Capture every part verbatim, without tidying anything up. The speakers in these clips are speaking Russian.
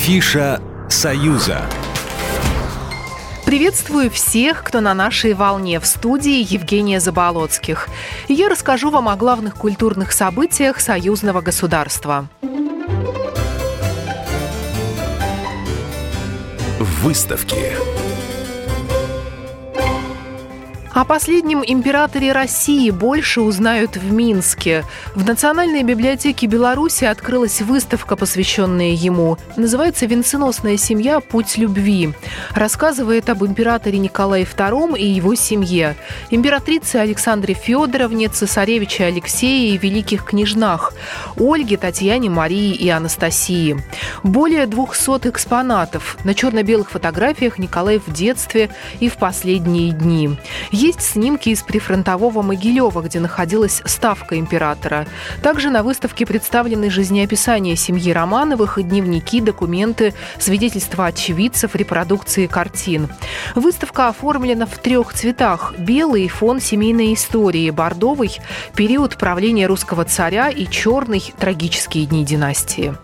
Афиша «Союза». Приветствую всех, кто на нашей волне. В студии Евгения Заболоцких. И я расскажу вам о главных культурных событиях союзного государства. Выставки. О последнем императоре России больше узнают в Минске. В Национальной библиотеке Беларуси открылась выставка, посвященная ему. Называется «Венценосная семья. Путь любви». Рассказывает об императоре Николае втором и его семье, императрице Александре Федоровне, цесаревиче Алексее и великих княжнах Ольге, Татьяне, Марии и Анастасии. Более двухсот экспонатов на черно-белых фотографиях Николая в детстве и в последние дни. Есть снимки из прифронтового Могилева, где находилась ставка императора. Также на выставке представлены жизнеописания семьи Романовых, дневники, документы, свидетельства очевидцев, репродукции картин. Выставка оформлена в трех цветах: белый – фон семейной истории, бордовый – период правления русского царя и черный – трагические дни династии.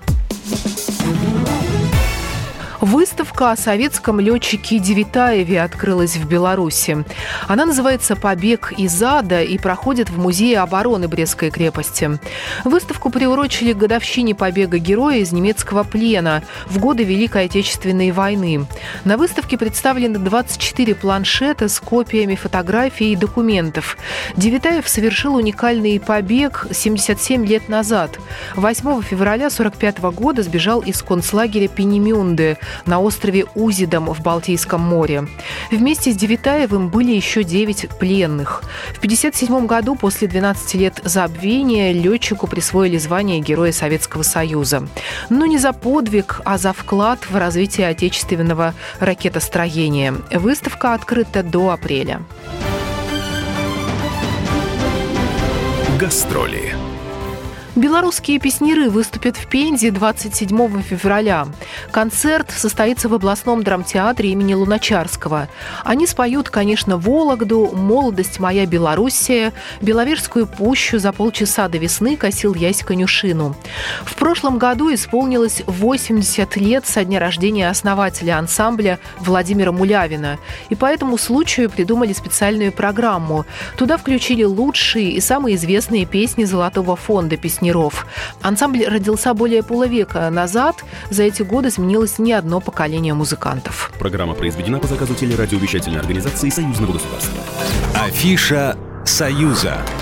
Выставка о советском летчике Девитаеве открылась в Беларуси. Она называется «Побег из ада» и проходит в Музее обороны Брестской крепости. Выставку приурочили к годовщине побега героя из немецкого плена в годы Великой Отечественной войны. На выставке представлены двадцать четыре планшета с копиями фотографий и документов. Девитаев совершил уникальный побег семьдесят семь лет назад. восьмого февраля сорок пятого года сбежал из концлагеря Пенемюнде на острове Узидом в Балтийском море. Вместе с Девитаевым были еще девять пленных. В пятьдесят седьмом году, после двенадцати лет забвения, летчику присвоили звание Героя Советского Союза. Но не за подвиг, а за вклад в развитие отечественного ракетостроения. Выставка открыта до апреля. Гастроли. Белорусские песняры выступят в Пензе двадцать седьмого февраля. Концерт состоится в областном драмтеатре имени Луначарского. Они споют, конечно, «Вологду», «Молодость моя Белоруссия», «Беловежскую пущу», «За полчаса до весны», «Косил ясь конюшину». В прошлом году исполнилось восемьдесят лет со дня рождения основателя ансамбля Владимира Мулявина. И по этому случаю придумали специальную программу. Туда включили лучшие и самые известные песни Золотого фонда песняров. Ансамбль родился более полувека назад. За эти годы сменилось не одно поколение музыкантов. Программа произведена по заказу телерадиовещательной организации Союзного государства. Афиша «Союза».